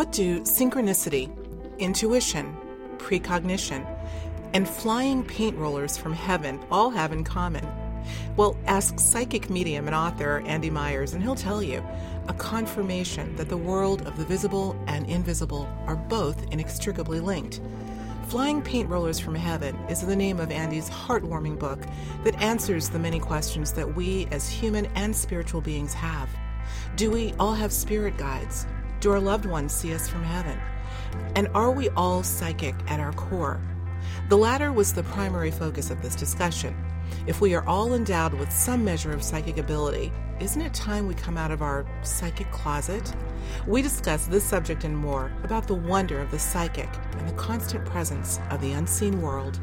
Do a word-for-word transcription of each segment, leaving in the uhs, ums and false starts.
What do synchronicity, intuition, precognition, and flying paint rollers from heaven all have in common? Well, ask psychic medium and author Andy Myers, and he'll tell you a confirmation that the world of the visible and invisible are both inextricably linked. Flying Paint Rollers from Heaven is the name of Andy's heartwarming book that answers the many questions that we as human and spiritual beings have. Do we all have spirit guides? Do our loved ones see us from heaven? And are we all psychic at our core? The latter was the primary focus of this discussion. If we are all endowed with some measure of psychic ability, isn't it time we come out of our psychic closet? We discuss this subject and more about the wonder of the psychic and the constant presence of the unseen world.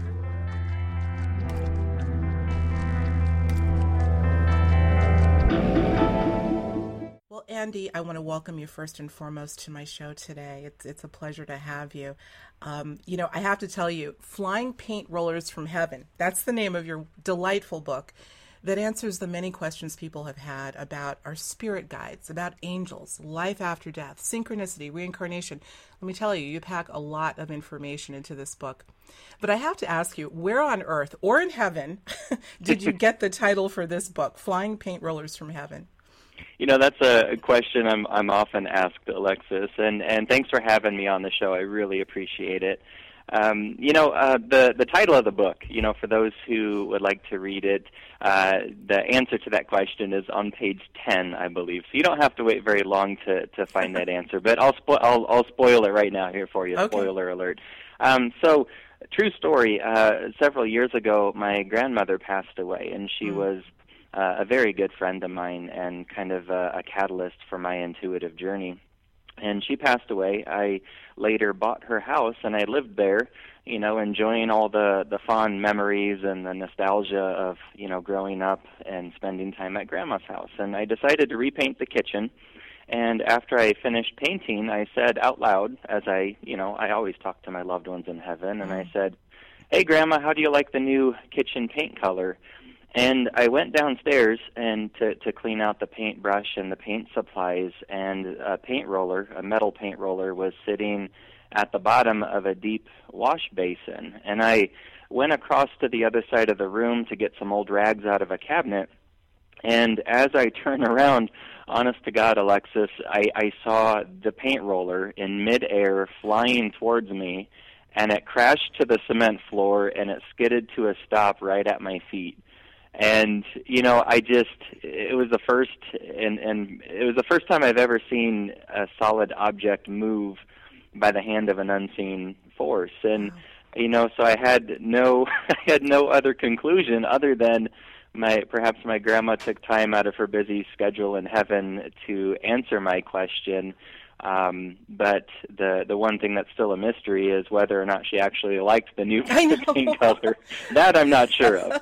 Well, Andy, I want to welcome you first and foremost to my show today. It's it's a pleasure to have you. Um, you know, I have to tell you, Flying Paint Rollers from Heaven, that's the name of your delightful book that answers the many questions people have had about our spirit guides, about angels, life after death, synchronicity, reincarnation. Let me tell you, you pack a lot of information into this book. But I have to ask you, where on earth or in heaven did you get the title for this book, Flying Paint Rollers from Heaven? You know, that's a question I'm I'm often asked, Alexis, and, and thanks for having me on the show. I really appreciate it. Um, you know, uh, the, the title of the book, you know, for those who would like to read it, uh, the answer to that question is on page ten, I believe. So you don't have to wait very long to, to find that answer, but I'll, spo- I'll, I'll spoil it right now here for you, okay. Spoiler alert. Um, so, true story, uh, several years ago, my grandmother passed away, and she mm. was uh, a very good friend of mine and kind of a, a catalyst for my intuitive journey. And she passed away. I later bought her house, and I lived there, you know, enjoying all the, the fond memories and the nostalgia of, you know, growing up and spending time at Grandma's house. And I decided to repaint the kitchen. And after I finished painting, I said out loud, as I, you know, I always talk to my loved ones in heaven, and I said, "Hey, Grandma, how do you like the new kitchen paint color?" And I went downstairs and to, to clean out the paintbrush and the paint supplies, and a paint roller, a metal paint roller, was sitting at the bottom of a deep wash basin. And I went across to the other side of the room to get some old rags out of a cabinet, and as I turned around, honest to God, Alexis, I, I saw the paint roller in midair flying towards me, and it crashed to the cement floor, and it skidded to a stop right at my feet. And, you know, I just, it was the first, and, and it was the first time I've ever seen a solid object move by the hand of an unseen force. And, wow. you know, so I had no, I had no other conclusion other than my, perhaps my grandma took time out of her busy schedule in heaven to answer my question. Um, but the the one thing that's still a mystery is whether or not she actually liked the new paint color. That I'm not sure of.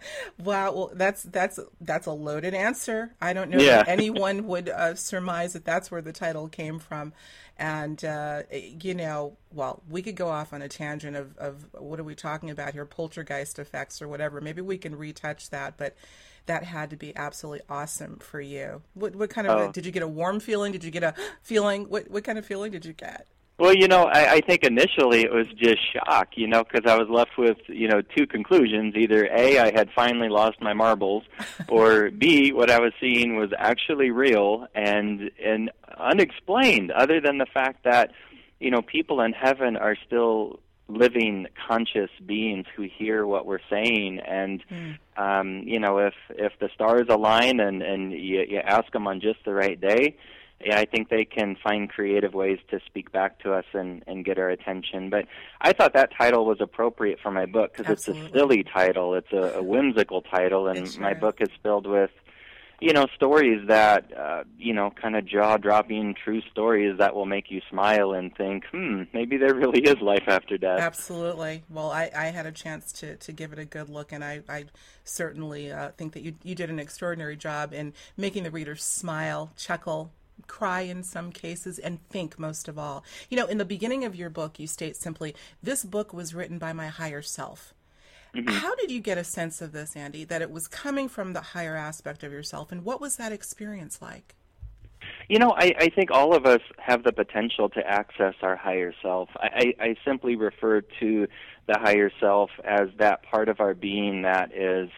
Wow, well, that's that's that's a loaded answer. I don't know yeah. that anyone would uh, surmise that that's where the title came from. And, uh, you know, well, we could go off on a tangent of, of what are we talking about here, poltergeist effects or whatever. Maybe we can retouch that, but that had to be absolutely awesome for you. What what kind of, oh. a, did you get a warm feeling? Did you get a feeling? What what kind of feeling did you get? Well, you know, I, I think initially it was just shock, you know, because I was left with, you know, two conclusions. Either A, I had finally lost my marbles, or B, what I was seeing was actually real and and unexplained, other than the fact that, you know, people in heaven are still living conscious beings who hear what we're saying. And, mm. um, you know, if, if the stars align and, and you, you ask them on just the right day, yeah, I think they can find creative ways to speak back to us and, and get our attention. But I thought that title was appropriate for my book because it's a silly title. It's a, a whimsical title, and sure my is. book is filled with, you know, stories that, uh, you know, kind of jaw-dropping true stories that will make you smile and think, hmm, maybe there really is life after death. Absolutely. Well, I, I had a chance to, to give it a good look, and I, I certainly uh, think that you, you did an extraordinary job in making the reader smile, chuckle, cry in some cases, and think most of all. You know, in the beginning of your book, you state simply, this book was written by my higher self. Mm-hmm. How did you get a sense of this, Andy, that it was coming from the higher aspect of yourself, and what was that experience like? You know, I, I think all of us have the potential to access our higher self. I, I, I simply refer to the higher self as that part of our being that is,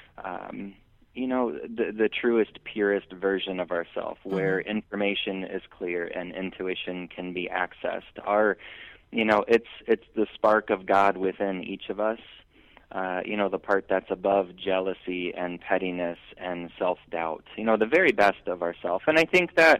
um, you know, the, the truest, purest version of ourself, where mm-hmm. information is clear and intuition can be accessed. Our, you know, it's it's the spark of God within each of us. Uh, you know, the part that's above jealousy and pettiness and self-doubt, you know, the very best of ourselves. And I think that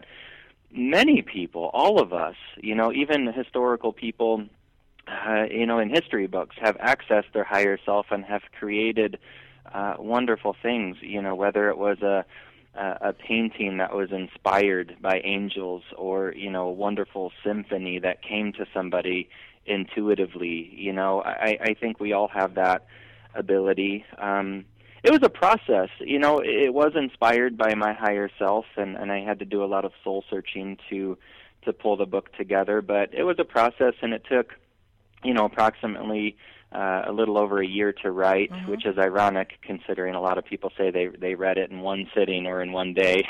many people, all of us, you know, even historical people, uh, you know, in history books have accessed their higher self and have created uh, wonderful things, you know, whether it was a, a, a painting that was inspired by angels or, you know, a wonderful symphony that came to somebody intuitively. You know, I, I think we all have that ability. Um, it was a process. You know, it was inspired by my higher self, and, and I had to do a lot of soul searching to to pull the book together. But it was a process, and it took, you know, approximately uh, a little over a year to write, mm-hmm. which is ironic considering a lot of people say they they read it in one sitting or in one day.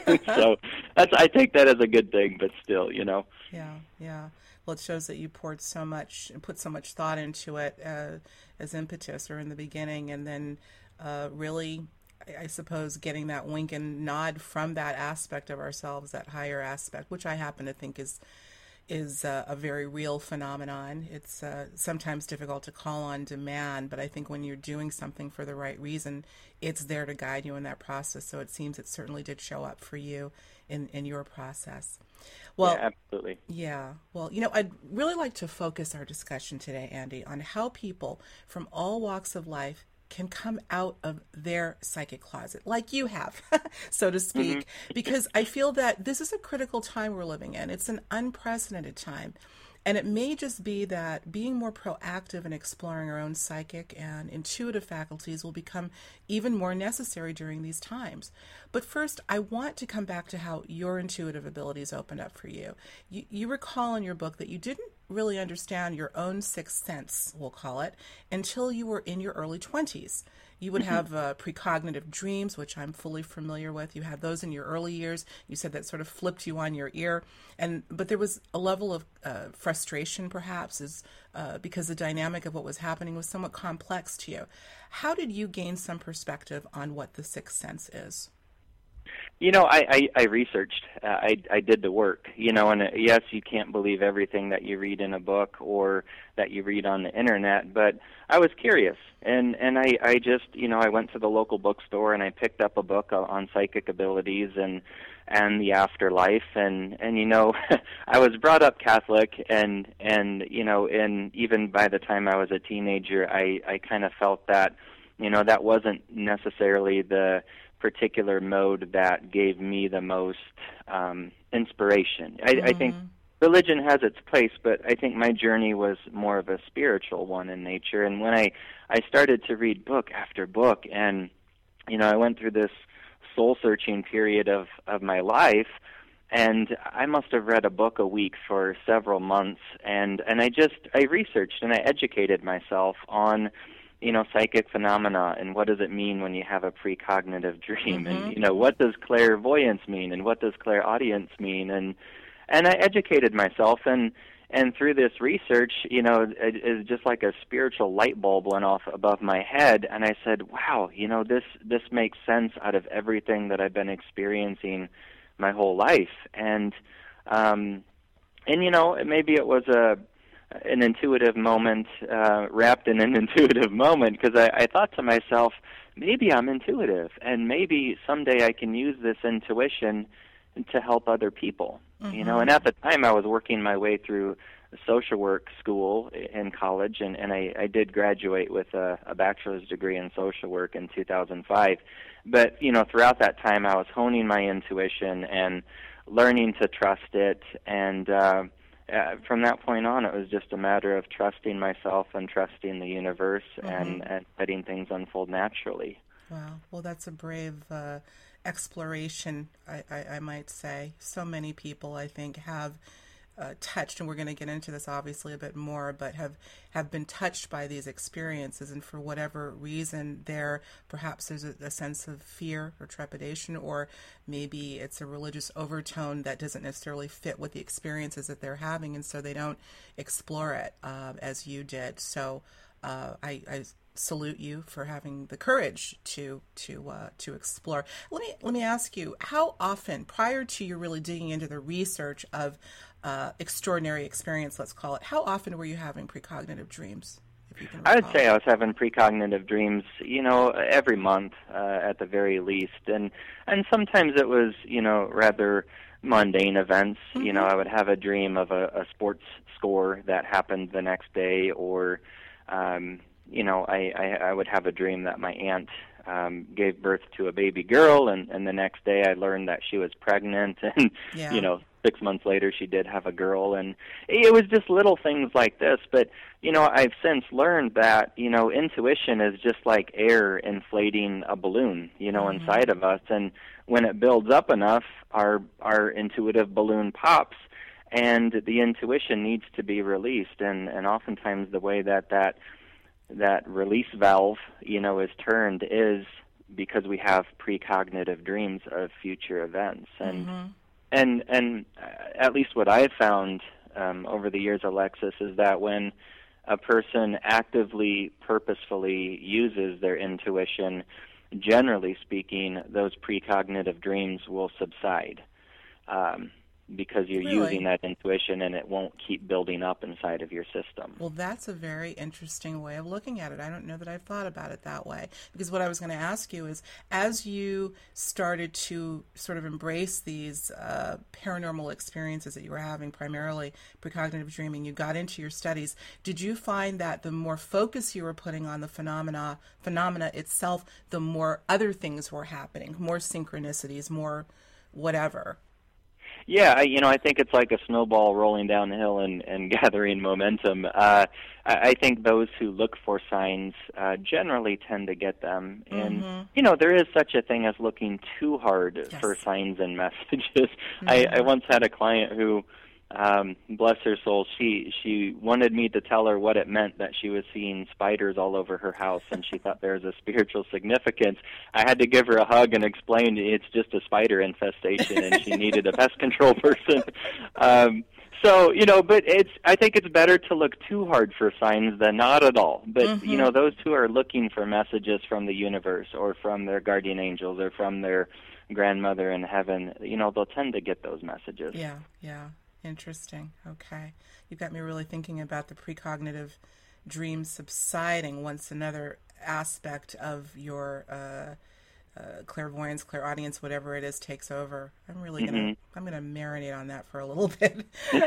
So that's I take that as a good thing, but still, you know. Yeah, yeah. Well, it shows that you poured so much and put so much thought into it uh, as impetus or in the beginning, and then uh, really, I suppose, getting that wink and nod from that aspect of ourselves, that higher aspect, which I happen to think is is uh, a very real phenomenon. It's uh, sometimes difficult to call on demand, but I think when you're doing something for the right reason, it's there to guide you in that process. So it seems it certainly did show up for you in, in your process. Well, yeah, absolutely. Yeah. Well, you know, I'd really like to focus our discussion today, Andy, on how people from all walks of life can come out of their psychic closet, like you have, so to speak, mm-hmm. because I feel that this is a critical time we're living in. It's an unprecedented time. And it may just be that being more proactive in exploring our own psychic and intuitive faculties will become even more necessary during these times. But first, I want to come back to how your intuitive abilities opened up for you. You, you recall in your book that you didn't really understand your own sixth sense, we'll call it, until you were in your early twenties. You would have uh, precognitive dreams, which I'm fully familiar with. You had those in your early years. You said that sort of flipped you on your ear. And but there was a level of uh, frustration, perhaps, is uh, because the dynamic of what was happening was somewhat complex to you. How did you gain some perspective on what the sixth sense is? You know, I, I, I researched. Uh, I, I did the work, you know, and uh, yes, you can't believe everything that you read in a book or that you read on the internet, but I was curious, and, and I, I just, you know, I went to the local bookstore and I picked up a book on psychic abilities and and the afterlife, and, and you know, I was brought up Catholic, and, and you know, and even by the time I was a teenager, I, I kind of felt that, you know, that wasn't necessarily the particular mode that gave me the most um, inspiration. I, mm-hmm. I think religion has its place, but I think my journey was more of a spiritual one in nature. And when I, I started to read book after book, and you know, I went through this soul-searching period of, of my life, and I must have read a book a week for several months, and, and I just, I researched and I educated myself on, you know, psychic phenomena, and what does it mean when you have a precognitive dream, mm-hmm. and, you know, what does clairvoyance mean, and what does clairaudience mean, and and I educated myself, and and through this research, you know, it, it just like a spiritual light bulb went off above my head, and I said, wow, you know, this this makes sense out of everything that I've been experiencing my whole life, and um, and you know, maybe it was a an intuitive moment, uh, wrapped in an intuitive moment, because I, I thought to myself, maybe I'm intuitive, and maybe someday I can use this intuition to help other people. Mm-hmm. You know, and at the time I was working my way through social work school in college, and, and I, I did graduate with a, a bachelor's degree in social work in two thousand five. But, you know, throughout that time I was honing my intuition and learning to trust it, and uh, Uh, from that point on, it was just a matter of trusting myself and trusting the universe, mm-hmm. and, and letting things unfold naturally. Wow. Well, that's a brave uh, exploration, I, I, I might say. So many people, I think, have uh, touched, and we're going to get into this obviously a bit more, but have, have been touched by these experiences, and for whatever reason there, perhaps there's a, a sense of fear or trepidation, or maybe it's a religious overtone that doesn't necessarily fit with the experiences that they're having, and so they don't explore it uh, as you did. So uh, I, I salute you for having the courage to to uh, to explore. Let me let me ask you, how often, prior to you really digging into the research of uh, extraordinary experience, let's call it, how often were you having precognitive dreams? If you can recall? I would say I was having precognitive dreams, you know, every month uh, at the very least, and and sometimes it was, you know, rather mundane events. Mm-hmm. You know, I would have a dream of a, a sports score that happened the next day, or um, you know, I, I, I would have a dream that my aunt um, gave birth to a baby girl, and, and the next day I learned that she was pregnant, and, yeah. you know, six months later she did have a girl, and it was just little things like this. But, you know, I've since learned that, you know, intuition is just like air inflating a balloon, you know, mm-hmm. inside of us, and when it builds up enough, our our intuitive balloon pops, and the intuition needs to be released, and, and oftentimes the way that that that release valve, you know, is turned is because we have precognitive dreams of future events. And mm-hmm. and and at least what I've found um, over the years, Alexis, is that when a person actively, purposefully uses their intuition, generally speaking, those precognitive dreams will subside. Um, because you're really? using that intuition, and it won't keep building up inside of your system. Well, that's a very interesting way of looking at it. I don't know that I've thought about it that way, because what I was going to ask you is, as you started to sort of embrace these uh, paranormal experiences that you were having, primarily precognitive dreaming, you got into your studies, did you find that the more focus you were putting on the phenomena phenomena itself, the more other things were happening, more synchronicities, more whatever? Yeah, I, you know, I think it's like a snowball rolling down the hill and, and gathering momentum. Uh, I, I think those who look for signs uh, generally tend to get them. And, mm-hmm. you know, there is such a thing as looking too hard yes. for signs and messages. Mm-hmm. I, I once had a client who, um, bless her soul, she she wanted me to tell her what it meant that she was seeing spiders all over her house, and she thought there was a spiritual significance. I had to give her a hug and explain it's just a spider infestation, and she needed a pest control person. Um, so, you know, but it's I think it's better to look too hard for signs than not at all. But, mm-hmm. you know, those who are looking for messages from the universe or from their guardian angels or from their grandmother in heaven, you know, they'll tend to get those messages. Yeah, yeah. Interesting. Okay. You've got me really thinking about the precognitive dreams subsiding once another aspect of your uh, uh, clairvoyance, clairaudience, whatever it is, takes over. I'm really mm-hmm. gonna I'm gonna marinate on that for a little bit.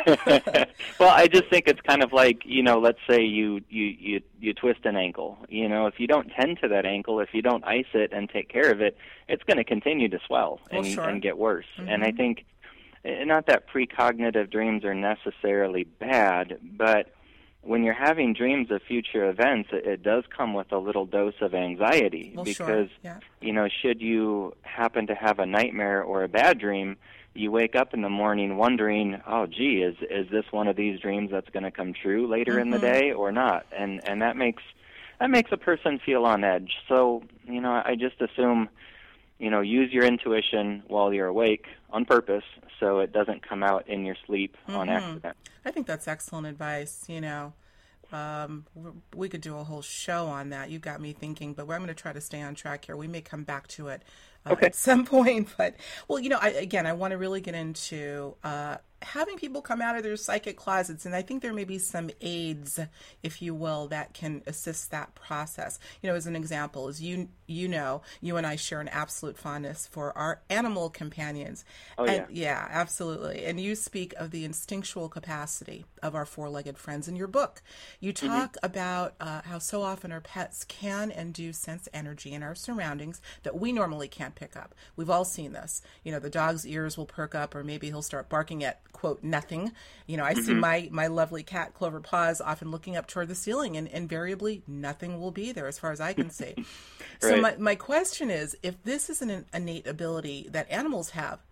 Well, I just think it's kind of like, you know, let's say you, you, you, you twist an ankle. You know, if you don't tend to that ankle, if you don't ice it and take care of it, it's going to continue to swell and, well, sure. and get worse. Mm-hmm. And I think not that precognitive dreams are necessarily bad, but when you're having dreams of future events, it, it does come with a little dose of anxiety well, because, sure. yeah. you know, should you happen to have a nightmare or a bad dream, you wake up in the morning wondering, oh, gee, is is this one of these dreams that's going to come true later mm-hmm. in the day or not? And and that makes that makes a person feel on edge. So, you know, I just assume, you know, use your intuition while you're awake on purpose so it doesn't come out in your sleep mm-hmm. on accident. I think that's excellent advice. You know, um, we could do a whole show on that. You got me thinking, but I'm going to try to stay on track here. We may come back to it uh, okay. at some point. But, well, you know, I, again, I want to really get into uh, having people come out of their psychic closets, and I think there may be some aids, if you will, that can assist that process. You know, as an example, as you you know, you and I share an absolute fondness for our animal companions. Oh, and, yeah. Yeah, absolutely. And you speak of the instinctual capacity of our four-legged friends in your book. You talk mm-hmm. about uh, how so often our pets can and do sense energy in our surroundings that we normally can't pick up. We've all seen this. You know, the dog's ears will perk up, or maybe he'll start barking at, quote, nothing. You know, I mm-hmm. see my, my lovely cat, Clover Paws, often looking up toward the ceiling, and invariably nothing will be there as far as I can see. Right. So my, my question is, if this is an innate ability that animals have,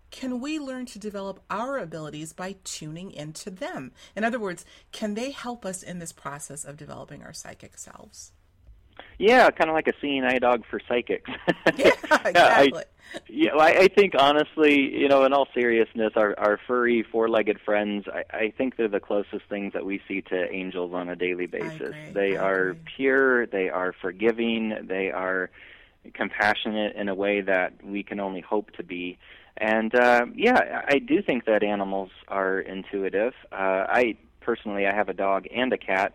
can we learn to develop our abilities by tuning into them? In other words, can they help us in this process of developing our psychic selves? Yeah, kind of like a seeing eye dog for psychics. Yeah, exactly. yeah, I, yeah, I, I think honestly, you know, in all seriousness, our, our furry four-legged friends, I, I think they're the closest things that we see to angels on a daily basis. I agree. They I are agree. pure, they are forgiving, they are compassionate in a way that we can only hope to be. And uh, yeah, I do think that animals are intuitive. Uh, I personally, I have a dog and a cat.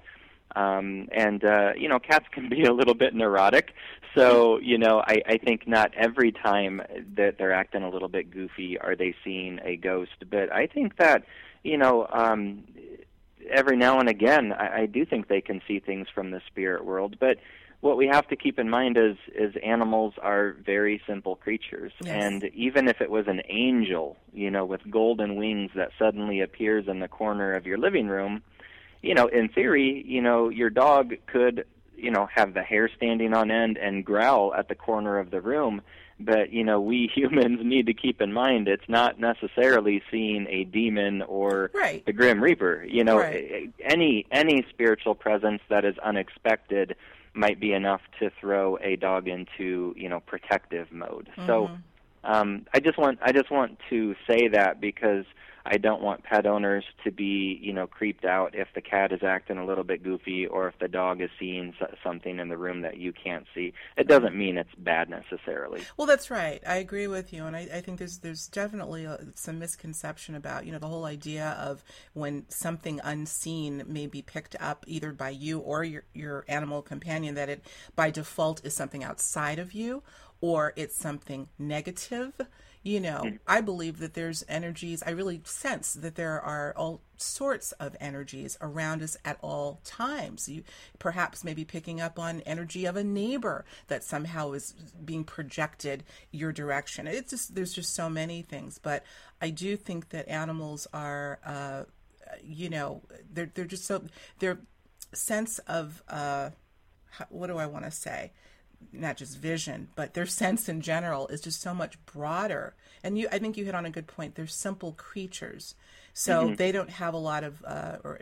Um, and, uh, you know, cats can be a little bit neurotic. So, you know, I, I think not every time that they're acting a little bit goofy are they seeing a ghost. But I think that, you know, um, every now and again, I, I do think they can see things from the spirit world. But what we have to keep in mind is, is animals are very simple creatures. Yes. And even if it was an angel, you know, with golden wings that suddenly appears in the corner of your living room, you know, in theory, you know, your dog could, you know, have the hair standing on end and growl at the corner of the room. But, you know, we humans need to keep in mind it's not necessarily seeing a demon or Right. the Grim Reaper. You know, Right. any any spiritual presence that is unexpected might be enough to throw a dog into, you know, protective mode. Mm-hmm. So um, I just want I just want to say that because I don't want pet owners to be, you know, creeped out if the cat is acting a little bit goofy or if the dog is seeing something in the room that you can't see. It doesn't mean it's bad necessarily. Well, that's right. I agree with you, and I, I think there's there's definitely a, some misconception about, you know, the whole idea of when something unseen may be picked up either by you or your your animal companion, that it by default is something outside of you or it's something negative. You know, mm-hmm. I believe that there's energies, I really sense that there are all sorts of energies around us at all times. You perhaps maybe picking up on energy of a neighbor that somehow is being projected your direction. It's just, there's just so many things, but I do think that animals are, uh, you know, they're, they're just so, their sense of, uh, what do I want to say? Not just vision, but their sense in general is just so much broader. And you, I think you hit on a good point. They're simple creatures, so mm-hmm. they don't have a lot of uh, or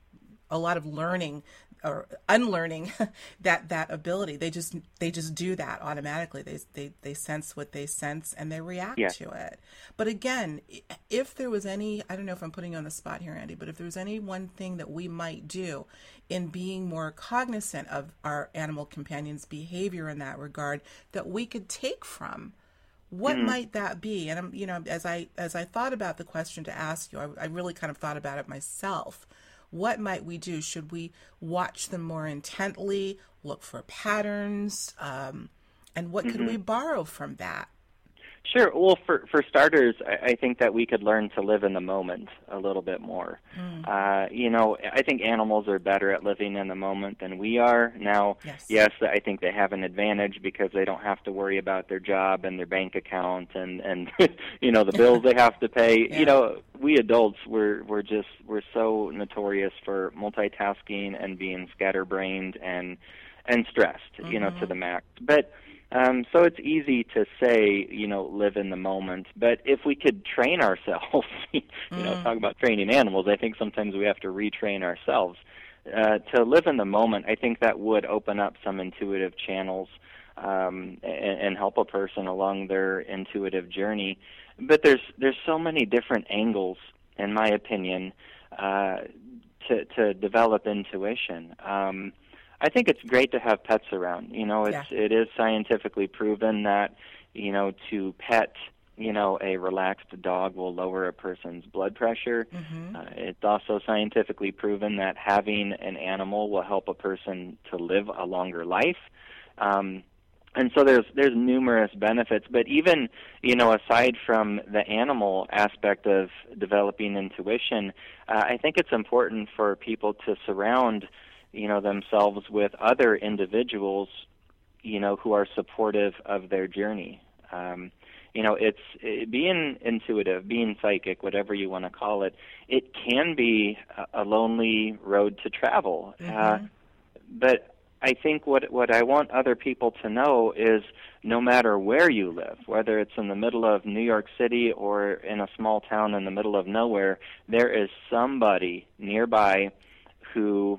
a lot of learning or unlearning that that ability. They just they just do that automatically. They they they sense what they sense and they react yeah. to it. But again, if there was any, I don't know if I'm putting you on the spot here, Andy, but if there was any one thing that we might do in being more cognizant of our animal companions' behavior in that regard that we could take from, what mm-hmm. might that be? And I'm, you know, as I as I thought about the question to ask you, I, I really kind of thought about it myself. What might we do? Should we watch them more intently, look for patterns, um, and what mm-hmm. could we borrow from that? Sure. Well, for for starters, I, I think that we could learn to live in the moment a little bit more. Mm. Uh, you know, I think animals are better at living in the moment than we are. Now, yes. yes, I think they have an advantage because they don't have to worry about their job and their bank account and, and you know, the bills they have to pay. Yeah. You know, we adults, we're, we're just, we're so notorious for multitasking and being scatterbrained and, and stressed, mm-hmm. you know, to the max. But Um, so it's easy to say, you know, live in the moment. But if we could train ourselves, you mm. know, talk about training animals, I think sometimes we have to retrain ourselves. Uh, to live in the moment, I think that would open up some intuitive channels um, and, and help a person along their intuitive journey. But there's there's so many different angles, in my opinion, uh, to, to develop intuition. Um I think it's great to have pets around. You know, it's yeah. it is scientifically proven that, you know, to pet, you know, a relaxed dog will lower a person's blood pressure. Mm-hmm. Uh, it's also scientifically proven that having an animal will help a person to live a longer life. Um, and so there's there's numerous benefits. But even, you know, aside from the animal aspect of developing intuition, uh, I think it's important for people to surround you know, themselves with other individuals, you know, who are supportive of their journey. Um, you know, it's it, being intuitive, being psychic, whatever you want to call it, it can be a, a lonely road to travel. Mm-hmm. Uh, but I think what what I want other people to know is no matter where you live, whether it's in the middle of New York City or in a small town in the middle of nowhere, there is somebody nearby who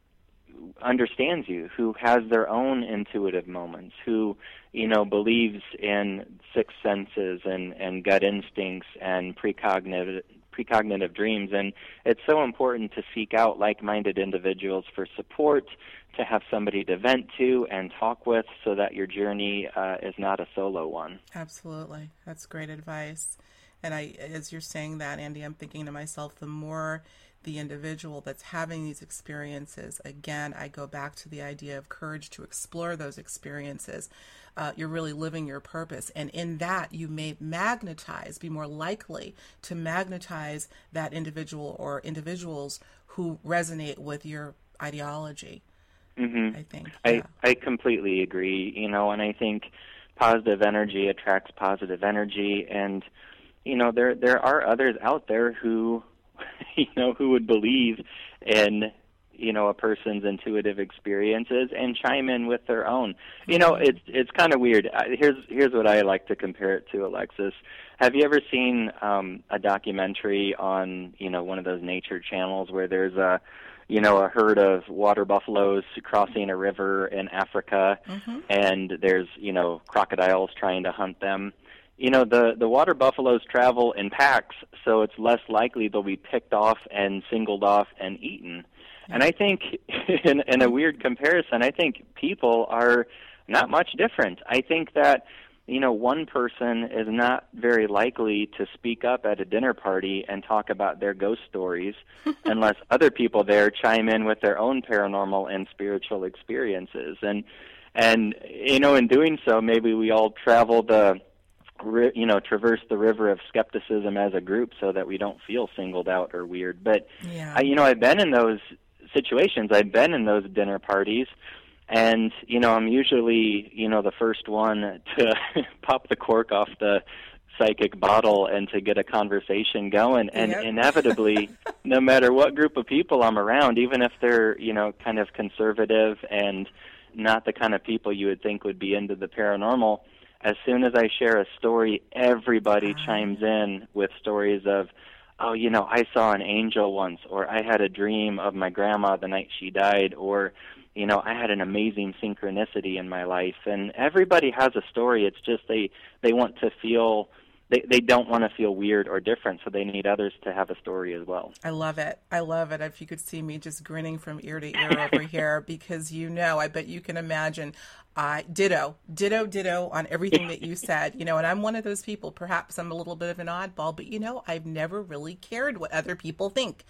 understands you, who has their own intuitive moments, who, you know, believes in sixth senses and, and gut instincts and precognitive precognitive dreams. And it's so important to seek out like-minded individuals for support, to have somebody to vent to and talk with so that your journey uh, is not a solo one. Absolutely. That's great advice. And I, as you're saying that, Andy, I'm thinking to myself, the more the individual that's having these experiences, again, I go back to the idea of courage to explore those experiences. Uh, you're really living your purpose. And in that, you may magnetize, be more likely to magnetize that individual or individuals who resonate with your ideology. Mm-hmm. I think. I, Yeah. I completely agree, you know, and I think positive energy attracts positive energy. And, you know, there there are others out there who, you know, who would believe in, you know, a person's intuitive experiences and chime in with their own. You know, it's it's kind of weird. Here's here's what I like to compare it to, Alexis. Have you ever seen um, a documentary on, you know, one of those nature channels where there's a, you know, a herd of water buffaloes crossing a river in Africa, mm-hmm. and there's, you know, crocodiles trying to hunt them? You know, the, the water buffaloes travel in packs, so it's less likely they'll be picked off and singled off and eaten. Yeah. And I think, in, in a weird comparison, I think people are not much different. I think that, you know, one person is not very likely to speak up at a dinner party and talk about their ghost stories unless other people there chime in with their own paranormal and spiritual experiences. And, and you know, in doing so, maybe we all travel the you know, traverse the river of skepticism as a group so that we don't feel singled out or weird. But, yeah. I, you know, I've been in those situations. I've been in those dinner parties, and, you know, I'm usually, you know, the first one to pop the cork off the psychic bottle and to get a conversation going. And yep. inevitably, no matter what group of people I'm around, even if they're, you know, kind of conservative and not the kind of people you would think would be into the paranormal, as soon as I share a story, everybody uh, chimes in with stories of, oh, you know, I saw an angel once, or I had a dream of my grandma the night she died, or, you know, I had an amazing synchronicity in my life. And everybody has a story. It's just they, they want to feel, they, they don't want to feel weird or different, so they need others to have a story as well. I love it. I love it. If you could see me just grinning from ear to ear over here, because, you know, I bet you can imagine, I ditto, ditto, ditto on everything that you said, you know, and I'm one of those people. Perhaps I'm a little bit of an oddball, but, you know, I've never really cared what other people think.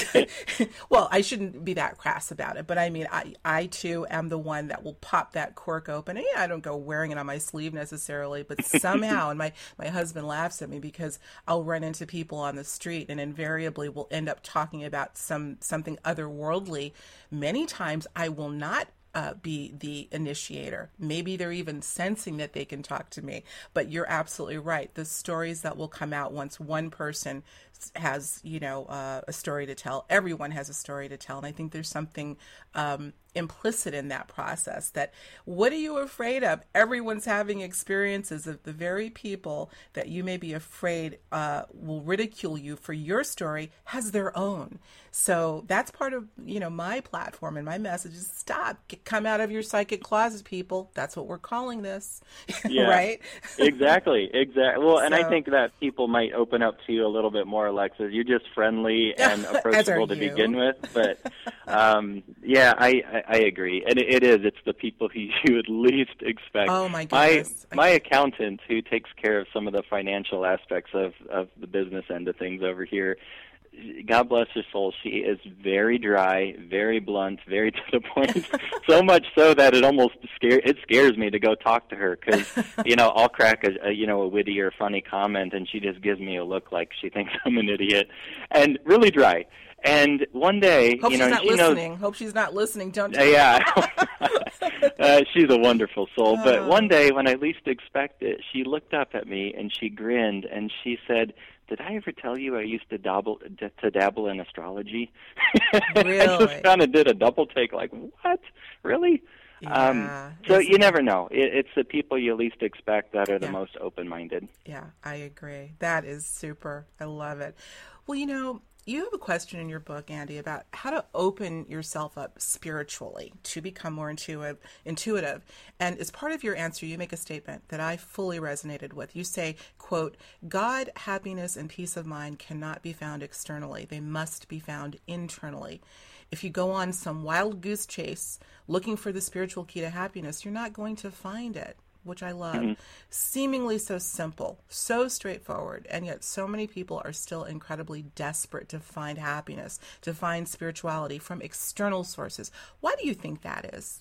Well, I shouldn't be that crass about it, but I mean, I, I too am the one that will pop that cork open. And yeah, I don't go wearing it on my sleeve necessarily, but somehow, and my, my husband laughs at me because I'll run into people on the street and invariably will end up talking about some, something otherworldly. Many times I will not Uh, be the initiator. Maybe they're even sensing that they can talk to me. But you're absolutely right. The stories that will come out once one person has, you know, uh, a story to tell, everyone has a story to tell. And I think there's something um, implicit in that process. That what are you afraid of? Everyone's having experiences of the very people that you may be afraid uh, will ridicule you for your story has their own. So that's part of, you know, my platform and my message is stop, get, come out of your psychic closet, people. That's what we're calling this, yeah, right? Exactly, exactly. Well, and so, I think that people might open up to you a little bit more, Alexis. You're just friendly and approachable to you. begin with. But, um, yeah, I, I, I agree. And it, it is. It's the people who you would least expect. Oh, my goodness. My, my accountant, who takes care of some of the financial aspects of, of the business end of things over here, God bless her soul, she is very dry, very blunt, very to the point, so much so that it almost scare, it scares me to go talk to her because, you know, I'll crack a, a, you know, a witty or funny comment and she just gives me a look like she thinks I'm an idiot, and really dry. And one day, Hope you know, she's not she listening. knows, Hope she's not listening. Don't. Uh, yeah, uh, she's a wonderful soul. Oh. But one day, when I least expect it, she looked up at me and she grinned and she said, did I ever tell you I used to dabble to, to dabble in astrology? Really? I just kind of did a double take, like, what? Really? Yeah. Um, so you never know. It, it's the people you least expect that are the Yeah. most open-minded. Yeah, I agree. That is super. I love it. Well, you know, you have a question in your book, Andy, about how to open yourself up spiritually to become more intuitive. Intuitive. And as part of your answer, you make a statement that I fully resonated with. You say, quote, God, happiness, and peace of mind cannot be found externally. They must be found internally. If you go on some wild goose chase looking for the spiritual key to happiness, you're not going to find it, which I love. Mm-hmm. Seemingly so simple, so straightforward, and yet so many people are still incredibly desperate to find happiness, to find spirituality from external sources. Why do you think that is?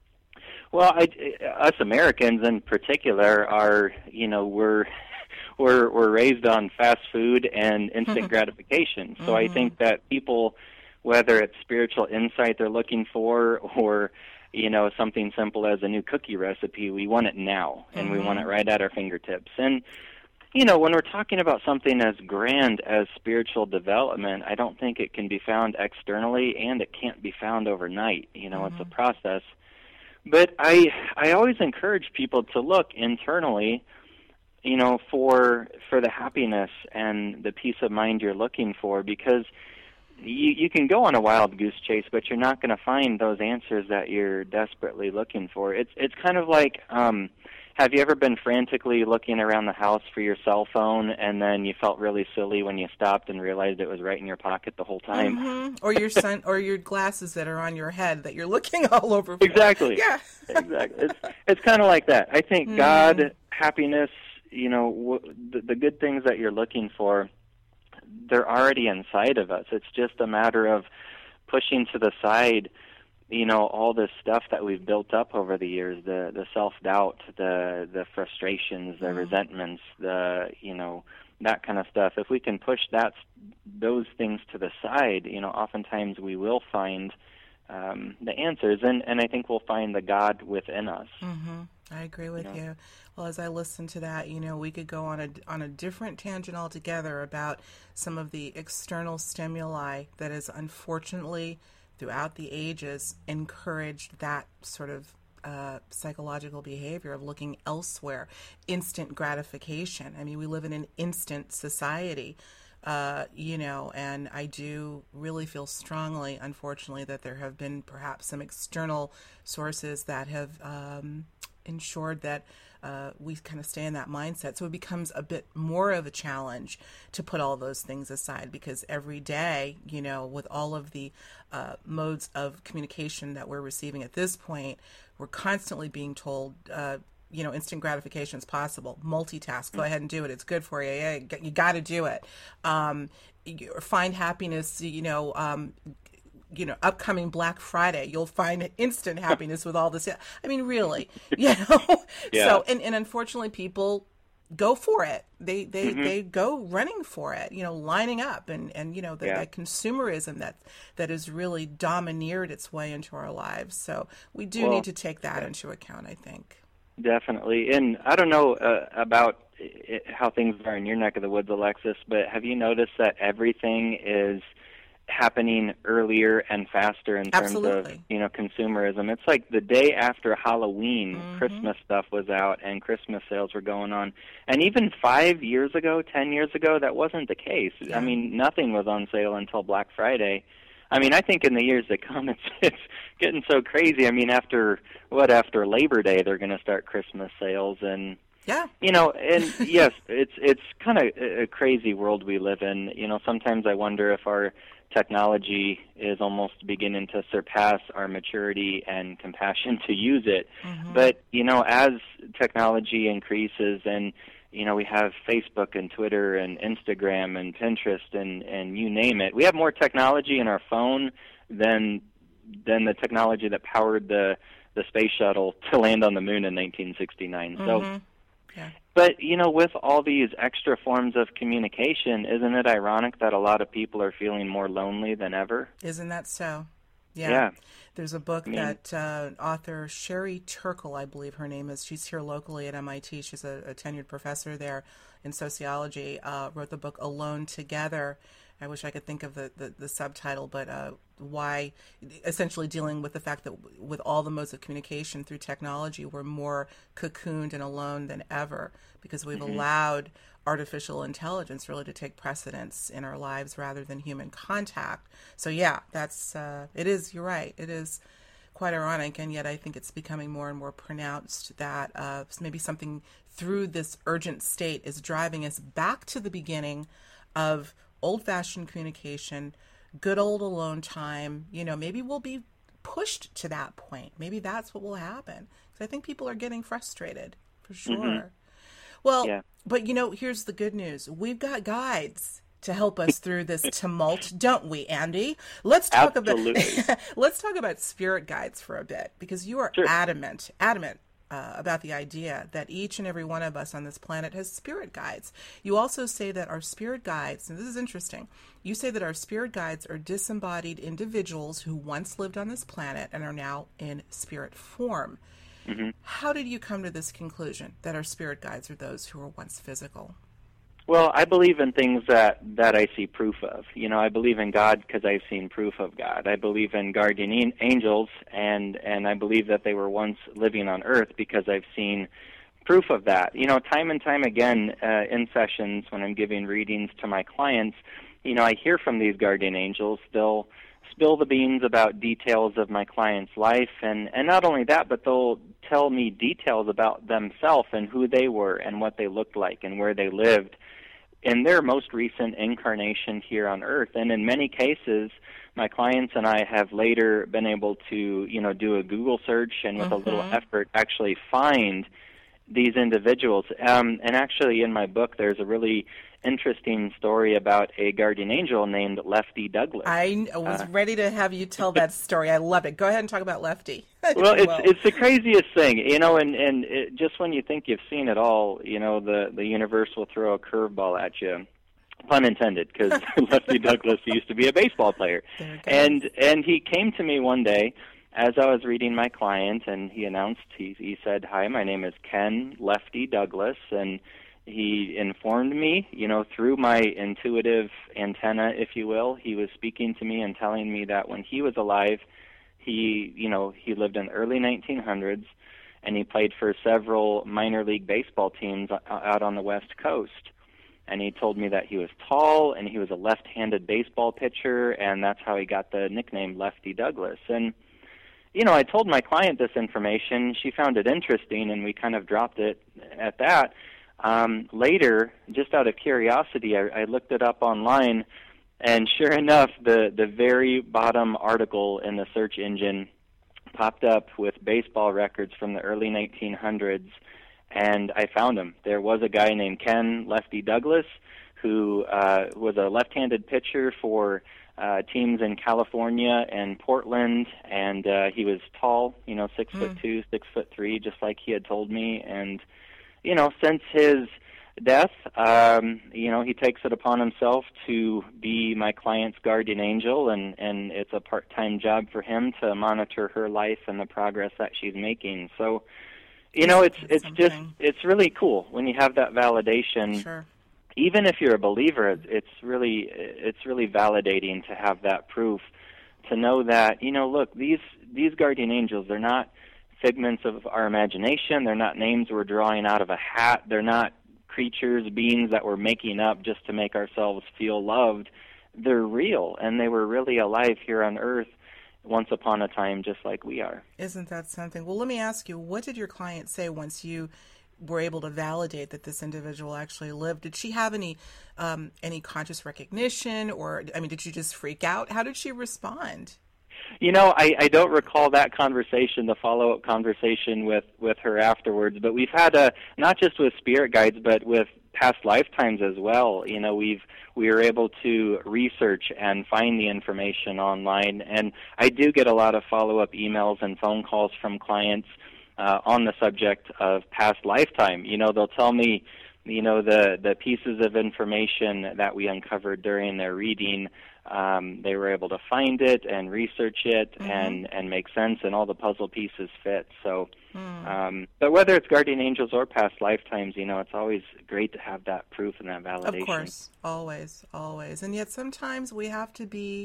Well, I, us Americans in particular are, you know, we're we're we're raised on fast food and instant gratification. So mm-hmm. I think that people, whether it's spiritual insight they're looking for or, you know, something simple as a new cookie recipe, we want it now, and mm-hmm. we want it right at our fingertips. And, you know, when we're talking about something as grand as spiritual development, I don't think it can be found externally, and it can't be found overnight. You know, mm-hmm. it's a process. But I I always encourage people to look internally, you know, for for the happiness and the peace of mind you're looking for, because You, you can go on a wild goose chase, but you're not going to find those answers that you're desperately looking for. It's it's kind of like, um, have you ever been frantically looking around the house for your cell phone, and then you felt really silly when you stopped and realized it was right in your pocket the whole time? Mm-hmm. Or your sun, or your glasses that are on your head that you're looking all over for. Exactly. Yeah. Exactly. It's it's kind of like that. I think mm. God, happiness, you know, w- the, the good things that you're looking for, they're already inside of us. It's just a matter of pushing to the side, you know, all this stuff that we've built up over the years, the the self-doubt, the the frustrations, the mm. resentments, the, you know, that kind of stuff. If we can push that those things to the side, you know, oftentimes we will find um, the answers, and, and I think we'll find the God within us. Mm-hmm. I agree with you, know? you. Well, as I listen to that, you know, we could go on a, on a different tangent altogether about some of the external stimuli that has unfortunately throughout the ages encouraged that sort of uh, psychological behavior of looking elsewhere, instant gratification. I mean, we live in an instant society, uh, you know, and I do really feel strongly, unfortunately, that there have been perhaps some external sources that have um, ensured that uh, we kind of stay in that mindset. So it becomes a bit more of a challenge to put all those things aside, because every day, you know, with all of the uh, modes of communication that we're receiving at this point, we're constantly being told, uh, you know, instant gratification is possible. Multitask, go ahead and do it. It's good for you. Yeah, you got to do it. Um, find happiness, you know, um, you know, upcoming Black Friday, you'll find instant happiness with all this. I mean, really, you know. Yeah. So, and, and unfortunately, people go for it. They they, mm-hmm. they go running for it. You know, lining up, and, and you know the, yeah. that consumerism that that has really domineered its way into our lives. So we do well, need to take that yeah. into account, I think. Definitely, and I don't know uh, about it, how things are in your neck of the woods, Alexis, but have you noticed that everything is happening earlier and faster in terms Absolutely. of, you know, consumerism? It's like the day after Halloween, mm-hmm. Christmas stuff was out and Christmas sales were going on. And even five years ago, ten years ago, that wasn't the case. Yeah. I mean, nothing was on sale until Black Friday. I mean, I think in the years to come, it's, it's getting so crazy. I mean, after, what, after Labor Day, they're going to start Christmas sales, and yeah, you know, and yes, it's it's kind of a crazy world we live in. You know, sometimes I wonder if our technology is almost beginning to surpass our maturity and compassion to use it. Mm-hmm. But, you know, as technology increases and, you know, we have Facebook and Twitter and Instagram and Pinterest and, and you name it, we have more technology in our phone than than the technology that powered the, the space shuttle to land on the moon in nineteen sixty-nine. Mm-hmm. So, yeah. But, you know, with all these extra forms of communication, isn't it ironic that a lot of people are feeling more lonely than ever? Isn't that so? Yeah. yeah. There's a book I mean, that uh, author Sherry Turkle, I believe her name is, she's here locally at M I T. She's a, a tenured professor there in sociology, uh, wrote the book Alone Together. I wish I could think of the, the, the subtitle, but uh, why, essentially dealing with the fact that with all the modes of communication through technology, we're more cocooned and alone than ever because we've mm-hmm. allowed artificial intelligence really to take precedence in our lives rather than human contact. So yeah, that's, uh, it is, you're right, it is quite ironic, and yet I think it's becoming more and more pronounced that uh, maybe something through this urgent state is driving us back to the beginning of old-fashioned communication, good old alone time. You know, maybe we'll be pushed to that point. Maybe that's what will happen. Because I think people are getting frustrated, for sure. Mm-hmm. Well, yeah. But, you know, here's the good news. We've got guides to help us through this tumult, don't we, Andy? Let's talk Absolutely. about let's talk about spirit guides for a bit, because you are sure. adamant, adamant Uh, about the idea that each and every one of us on this planet has spirit guides. You also say that our spirit guides, and this is interesting, you say that our spirit guides are disembodied individuals who once lived on this planet and are now in spirit form. Mm-hmm. How did you come to this conclusion that our spirit guides are those who were once physical? Well, I believe in things that, that I see proof of. You know, I believe in God because I've seen proof of God. I believe in guardian angels, and, and I believe that they were once living on Earth because I've seen proof of that. You know, time and time again uh, in sessions when I'm giving readings to my clients, you know, I hear from these guardian angels. They'll spill the beans about details of my client's life, and, and not only that, but they'll tell me details about themselves and who they were and what they looked like and where they lived in their most recent incarnation here on Earth. And in many cases, my clients and I have later been able to, you know, do a Google search and with mm-hmm. a little effort actually find these individuals. Um, and actually in my book there's a really interesting story about a guardian angel named Lefty Douglas. I was uh, ready to have you tell that story. I love it. Go ahead and talk about Lefty. Well, it's it's the craziest thing, you know, and, and it, just when you think you've seen it all, you know, the, the universe will throw a curveball at you. Pun intended, because Lefty Douglas used to be a baseball player. And and he came to me one day as I was reading my client, and he announced, he, he said, "Hi, my name is Ken Lefty Douglas," and he informed me, you know, through my intuitive antenna, if you will. He was speaking to me and telling me that when he was alive, he, you know, he lived in the early nineteen hundreds, and he played for several minor league baseball teams out on the West Coast. And he told me that he was tall and he was a left-handed baseball pitcher, and that's how he got the nickname Lefty Douglas. And, you know, I told my client this information. She found it interesting, and we kind of dropped it at that. Um, later, just out of curiosity, I, I looked it up online, and sure enough, the, the very bottom article in the search engine popped up with baseball records from the early nineteen hundreds, and I found him. There was a guy named Ken Lefty Douglas who uh, was a left-handed pitcher for uh, teams in California and Portland, and uh, he was tall, you know, six mm. foot two, six foot three, just like he had told me. And you know, since his death, um, you know, he takes it upon himself to be my client's guardian angel, and, and it's a part-time job for him to monitor her life and the progress that she's making. So, you know, it's it's Something. just, it's really cool when you have that validation. Sure. Even if you're a believer, it's really, it's really validating to have that proof, to know that, you know, look, these, these guardian angels, they're not figments of our imagination. They're not names we're drawing out of a hat. They're not creatures, beings that we're making up just to make ourselves feel loved. They're real, and they were really alive here on Earth once upon a time, just like we are. Isn't that something? Well, let me ask you, what did your client say once you were able to validate that this individual actually lived? Did she have any um, any conscious recognition, or, I mean, did she just freak out? How did she respond? You know, I, I don't recall that conversation, the follow-up conversation with, with her afterwards, but we've had a, not just with spirit guides, but with past lifetimes as well. You know, we've, we were able to research and find the information online, and I do get a lot of follow-up emails and phone calls from clients uh, on the subject of past lifetime. You know, they'll tell me, you know, the, the pieces of information that we uncovered during their reading, um, they were able to find it and research it mm-hmm. and, and make sense, and all the puzzle pieces fit. So, mm. um, but whether it's guardian angels or past lifetimes, you know, it's always great to have that proof and that validation. Of course, always, always. And yet sometimes we have to be,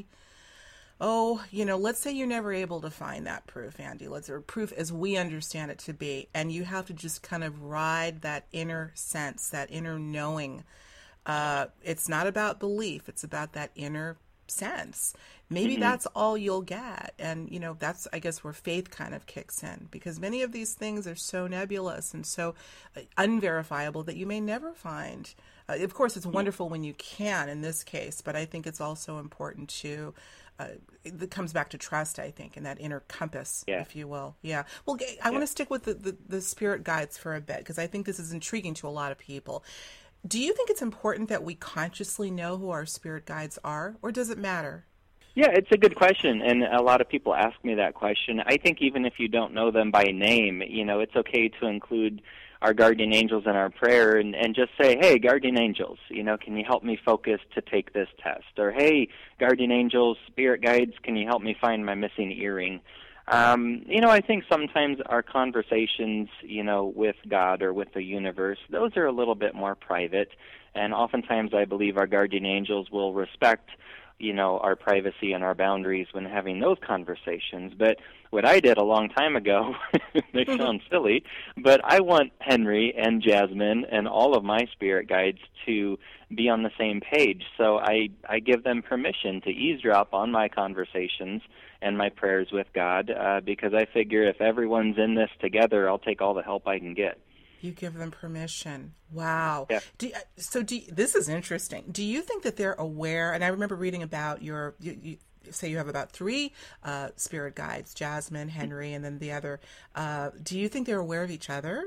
oh, you know, let's say you're never able to find that proof, Andy. Let's or proof as we understand it to be, and you have to just kind of ride that inner sense, that inner knowing. Uh, it's not about belief; it's about that inner sense. Maybe mm-hmm. that's all you'll get, and you know, that's I guess where faith kind of kicks in, because many of these things are so nebulous and so unverifiable that you may never find. Uh, of course, it's wonderful when you can in this case, but I think it's also important to. Uh, it comes back to trust, I think, and that inner compass, yeah. if you will. Yeah. Well, I yeah. want to stick with the, the, the spirit guides for a bit, because I think this is intriguing to a lot of people. Do you think it's important that we consciously know who our spirit guides are, or does it matter? Yeah, it's a good question, and a lot of people ask me that question. I think even if you don't know them by name, you know, it's okay to include our guardian angels in our prayer and, and just say, hey, guardian angels, you know, can you help me focus to take this test? Or, hey, guardian angels, spirit guides, can you help me find my missing earring? Um, you know, I think sometimes our conversations, you know, with God or with the universe, those are a little bit more private, and oftentimes I believe our guardian angels will respect you know, our privacy and our boundaries when having those conversations. But what I did a long time ago, they sound silly, but I want Henry and Jasmine and all of my spirit guides to be on the same page. So I, I give them permission to eavesdrop on my conversations and my prayers with God, uh, because I figure if everyone's in this together, I'll take all the help I can get. You give them permission. Wow. Yeah. Do you, so do you, this is interesting. Do you think that they're aware? And I remember reading about your, you, you say you have about three uh, spirit guides, Jasmine, Henry, and then the other. Uh, do you think they're aware of each other?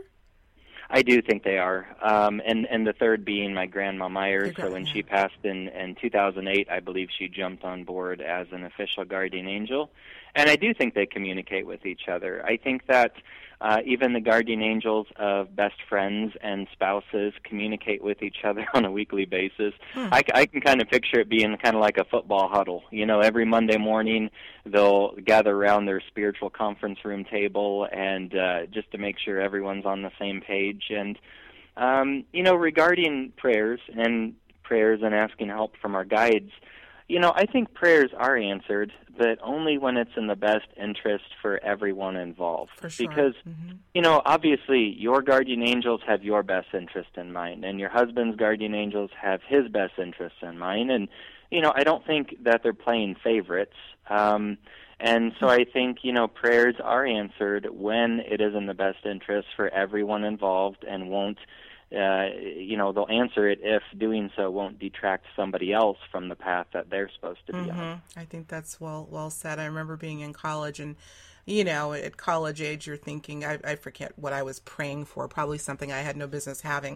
I do think they are. Um, and, and the third being my grandma Myers. So when she passed in, in two thousand eight, I believe she jumped on board as an official guardian angel. And I do think they communicate with each other. I think that Uh, even the guardian angels of best friends and spouses communicate with each other on a weekly basis. Hmm. I, I can kind of picture it being kind of like a football huddle. You know, every Monday morning they'll gather around their spiritual conference room table and uh, just to make sure everyone's on the same page. And, um, you know, regarding prayers and prayers and asking help from our guides, you know, I think prayers are answered, but only when it's in the best interest for everyone involved. For sure. Because, mm-hmm. you know, obviously your guardian angels have your best interest in mind, and your husband's guardian angels have his best interest in mind. And, you know, I don't think that they're playing favorites. Um, and so I think, you know, prayers are answered when it is in the best interest for everyone involved and won't Uh, you know, they'll answer it if doing so won't detract somebody else from the path that they're supposed to be mm-hmm. on. I think that's well well said. I remember being in college, and, you know, at college age, you're thinking, I, I forget what I was praying for, probably something I had no business having.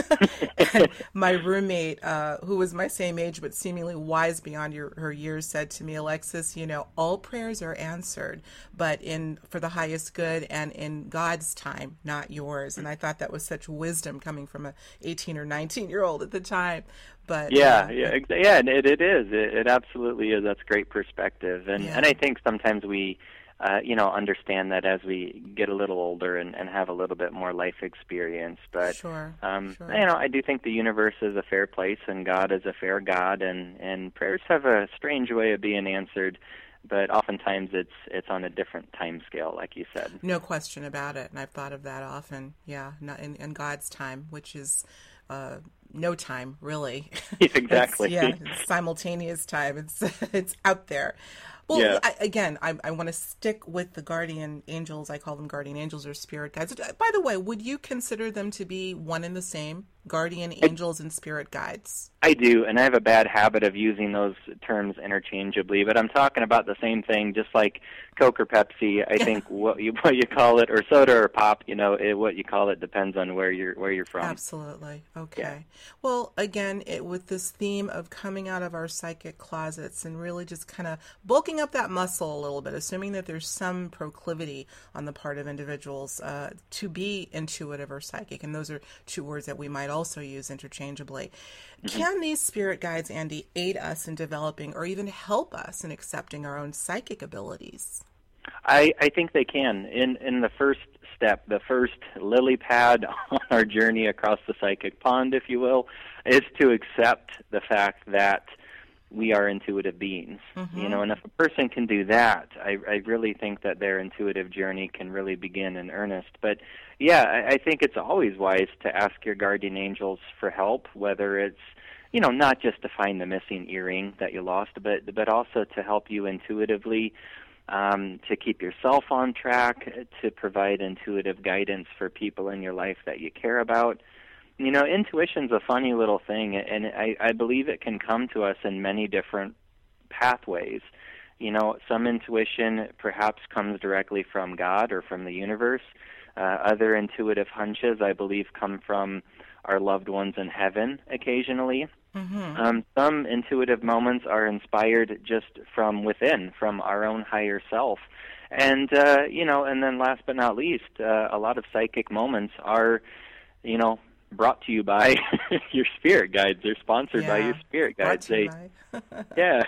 And my roommate, uh, who was my same age but seemingly wise beyond your, her years, said to me, Alexis, you know, all prayers are answered, but in for the highest good and in God's time, not yours. And I thought that was such wisdom coming from a eighteen or nineteen year old at the time. But yeah, uh, yeah, yeah, it it is. It, it absolutely is. That's great perspective, and yeah. and I think sometimes we. Uh, you know, understand that as we get a little older and, and have a little bit more life experience. But, sure, um, sure. you know, I do think the universe is a fair place and God is a fair God, and, and prayers have a strange way of being answered, but oftentimes it's it's on a different time scale, like you said. No question about it, and I've thought of that often, yeah, not in, in God's time, which is uh, no time, really. Exactly. It's, yeah, it's simultaneous time. It's, it's out there. Well, yeah. I, again, I, I want to stick with the guardian angels. I call them guardian angels or spirit guides. By the way, would you consider them to be one and the same, guardian angels and spirit guides? I do, and I have a bad habit of using those terms interchangeably, but I'm talking about the same thing, just like Coke or Pepsi. I think what you what you call it, or soda or pop, you know, it, what you call it depends on where you're where you're from. Absolutely. Okay. Yeah. Well, again, it, with this theme of coming out of our psychic closets and really just kind of bulking up that muscle a little bit, assuming that there's some proclivity on the part of individuals uh, to be intuitive or psychic, and those are two words that we might also use interchangeably. Mm-hmm. Can these spirit guides, Andy, aid us in developing or even help us in accepting our own psychic abilities? I, I think they can. In in the first step, the first lily pad on our journey across the psychic pond, if you will, is to accept the fact that we are intuitive beings. Mm-hmm. You know, and if a person can do that, I, I really think that their intuitive journey can really begin in earnest. But yeah, I, I think it's always wise to ask your guardian angels for help, whether it's, you know, not just to find the missing earring that you lost, but but also to help you intuitively, um, to keep yourself on track, to provide intuitive guidance for people in your life that you care about. You know, intuition's a funny little thing, and I, I believe it can come to us in many different pathways. You know, some intuition perhaps comes directly from God or from the universe. Uh, other intuitive hunches, I believe, come from our loved ones in heaven occasionally. Mm-hmm. Um, some intuitive moments are inspired just from within, from our own higher self. And, uh, you know, and then last but not least, uh, a lot of psychic moments are, you know, brought to you by your spirit guides. They're sponsored yeah. by your spirit guides. They, yeah.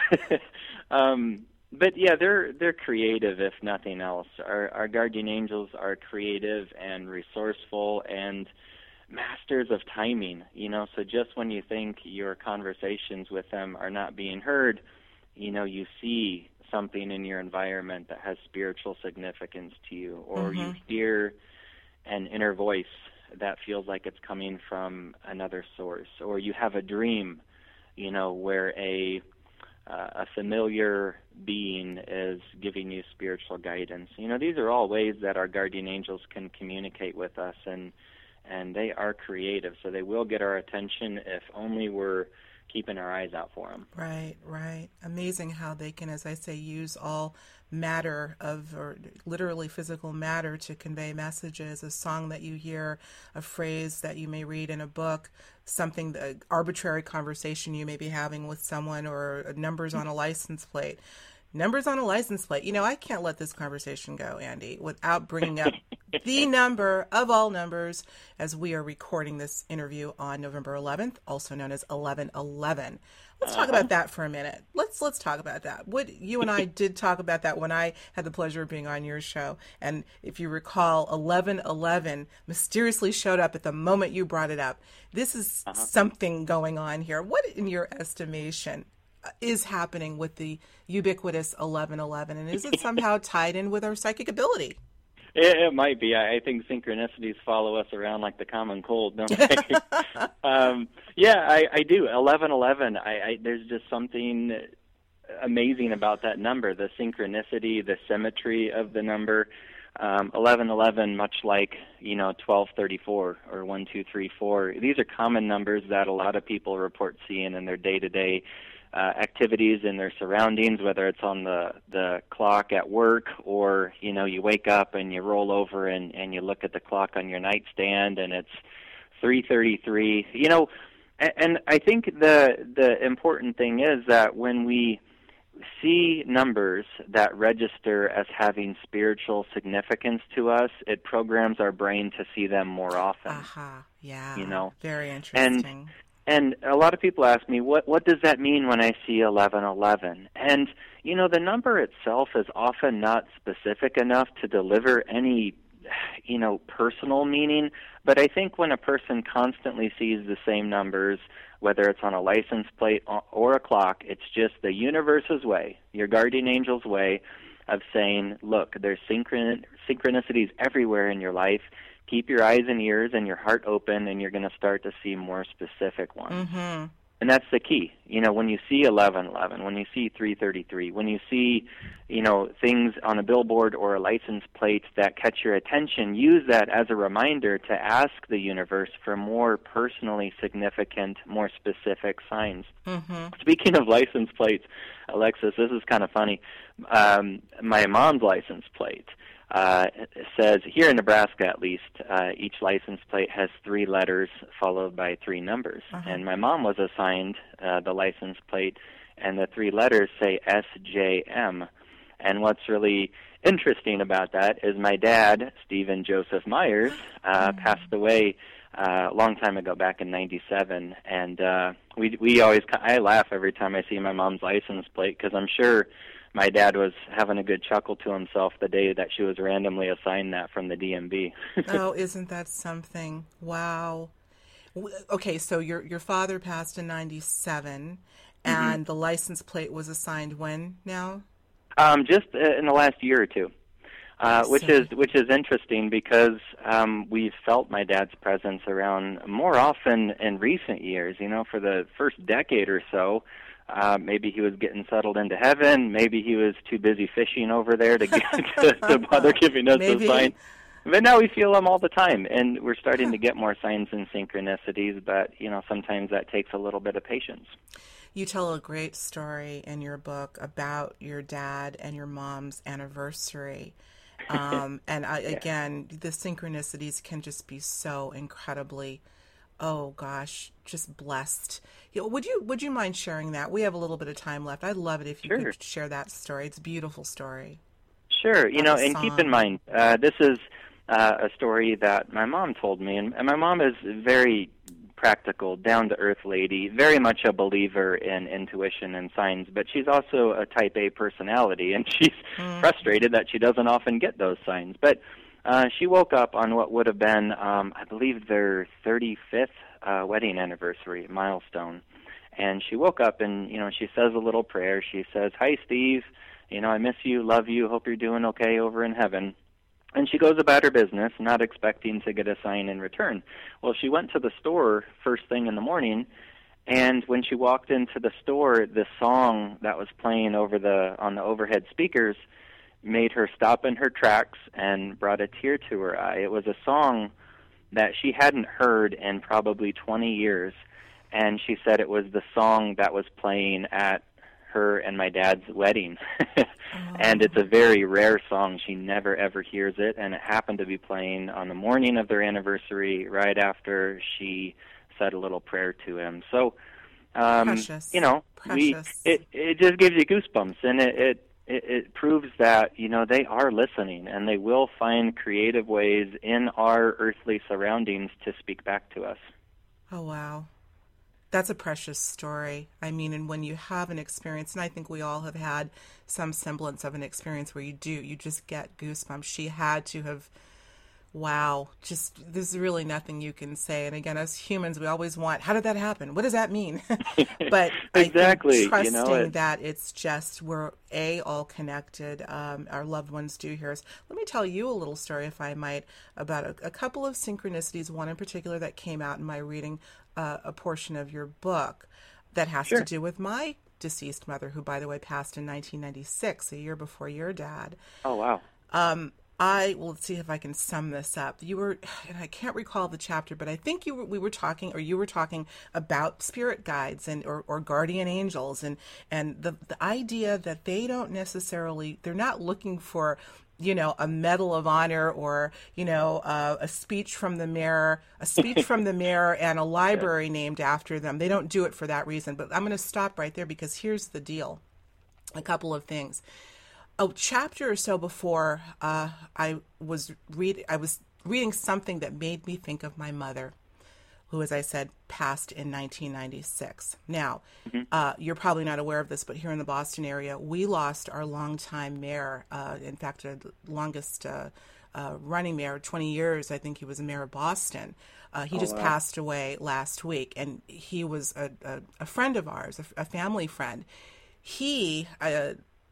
um, but yeah, they're they're creative, if nothing else. Our our guardian angels are creative and resourceful and masters of timing. You know, so just when you think your conversations with them are not being heard, you know, you see something in your environment that has spiritual significance to you, or mm-hmm. you hear an inner voice that feels like it's coming from another source, or you have a dream, you know, where a uh, a familiar being is giving you spiritual guidance. You know, these are all ways that our guardian angels can communicate with us, and and they are creative, so they will get our attention if only we're keeping our eyes out for them. Right, right. Amazing how they can, as I say, use all matter of, or literally physical matter, to convey messages. A song that you hear, a phrase that you may read in a book, something, the arbitrary conversation you may be having with someone, or numbers on a license plate. Numbers on a license plate. You know, I can't let this conversation go, Andy, without bringing up the number of all numbers, as we are recording this interview on November eleventh, also known as eleven eleven. Let's talk about that for a minute. Let's let's talk about that. What you and I did talk about that when I had the pleasure of being on your show. And if you recall, eleven eleven mysteriously showed up at the moment you brought it up. This is uh-huh. something going on here. What, in your estimation, is happening with the ubiquitous eleven eleven, and is it somehow tied in with our psychic ability? It, it might be. I, I think synchronicities follow us around like the common cold, don't they? um, yeah, I, I do. eleven eleven, I, I, there's just something amazing about that number, the synchronicity, the symmetry of the number. Um, eleven eleven, much like, you know, twelve thirty-four or one two three four, these are common numbers that a lot of people report seeing in their day-to-day Uh, activities in their surroundings, whether it's on the, the clock at work, or, you know, you wake up and you roll over and, and you look at the clock on your nightstand and it's three thirty-three. You know, and, and I think the the important thing is that when we see numbers that register as having spiritual significance to us, it programs our brain to see them more often. Aha, uh-huh. Yeah. You know, very interesting. And, And a lot of people ask me, what what does that mean when I see eleven eleven? And, you know, the number itself is often not specific enough to deliver any, you know, personal meaning. But I think when a person constantly sees the same numbers, whether it's on a license plate or a clock, it's just the universe's way, your guardian angel's way of saying, look, there's synchron- synchronicities everywhere in your life. Keep your eyes and ears and your heart open, and you're going to start to see more specific ones. Mm-hmm. And that's the key. You know, when you see eleven eleven, when you see three thirty-three, when you see, you know, things on a billboard or a license plate that catch your attention, use that as a reminder to ask the universe for more personally significant, more specific signs. Mm-hmm. Speaking of license plates, Alexis, this is kind of funny. Um, my mom's license plate Uh, says, here in Nebraska at least, uh, each license plate has three letters followed by three numbers. Uh-huh. And my mom was assigned uh, the license plate, and the three letters say S J M. And what's really interesting about that is my dad, Stephen Joseph Myers, uh, mm-hmm. passed away uh, a long time ago, back in ninety-seven, and uh, we we always I laugh every time I see my mom's license plate, because I'm sure my dad was having a good chuckle to himself the day that she was randomly assigned that from the D M V. Oh, isn't that something? Wow. Okay, so your your father passed in ninety-seven, and mm-hmm. the license plate was assigned when now? Um, just in the last year or two. Uh, which is which is interesting, because um, we've felt my dad's presence around more often in recent years. You know, for the first decade or so, uh, maybe he was getting settled into heaven. Maybe he was too busy fishing over there to get to, to bother giving us maybe. a sign. But now we feel them all the time, and we're starting to get more signs and synchronicities. But you know, sometimes that takes a little bit of patience. You tell a great story in your book about your dad and your mom's anniversary. Um, and I, yeah. again, the synchronicities can just be so incredibly, oh gosh, just blessed. You know, would you would you mind sharing that? We have a little bit of time left. I'd love it if you sure. could share that story. It's a beautiful story. Sure. You know, and keep in mind, uh, this is uh, a story that my mom told me, and, and my mom is very practical, down-to-earth lady, very much a believer in intuition and signs, but she's also a type A personality, and she's mm. frustrated that she doesn't often get those signs. But uh, she woke up on what would have been, um, I believe, their thirty-fifth uh, wedding anniversary milestone, and she woke up and, you know, she says a little prayer. She says, "Hi, Steve, you know, I miss you, love you, hope you're doing okay over in heaven." And she goes about her business, not expecting to get a sign in return. Well, she went to the store first thing in the morning, and when she walked into the store, the song that was playing over the on the overhead speakers made her stop in her tracks and brought a tear to her eye. It was a song that she hadn't heard in probably twenty years, and she said it was the song that was playing at her and my dad's wedding. oh. And it's a very rare song. She never ever hears it, and it happened to be playing on the morning of their anniversary right after she said a little prayer to him. So um Precious. you know Precious. we it it just gives you goosebumps, and it, it it it proves that, you know, they are listening, and they will find creative ways in our earthly surroundings to speak back to us. Oh wow. That's a precious story. I mean, and when you have an experience, and I think we all have had some semblance of an experience where you do, you just get goosebumps. She had to have, wow, just, there's really nothing you can say. And again, as humans, we always want, how did that happen? What does that mean? But exactly. I think trusting you know, it, that it's just, we're A, all connected, um, our loved ones do hear us. Let me tell you a little story, if I might, about a, a couple of synchronicities, one in particular that came out in my reading Uh, a portion of your book that has sure. to do with my deceased mother, who, by the way, passed in nineteen ninety-six, a year before your dad. Oh, wow. Um, I will see if I can sum this up. You were, and I can't recall the chapter, but I think you were, we were talking, or you were talking about spirit guides and or, or guardian angels, and and the the idea that they don't necessarily, they're not looking for, you know, a medal of honor, or, you know, uh, a speech from the mayor, a speech from the mayor and a library yeah. named after them. They don't do it for that reason. But I'm going to stop right there, because here's the deal. A couple of things. A chapter or so before, uh, I was read, I was reading something that made me think of my mother, who, as I said, passed in nineteen ninety-six. Now, mm-hmm. uh, you're probably not aware of this, but here in the Boston area, we lost our longtime mayor. Uh, in fact, the longest uh, uh, running mayor, twenty years, I think he was a mayor of Boston. Uh, he oh, just wow. passed away last week, and he was a, a, a friend of ours, a, a family friend. He uh,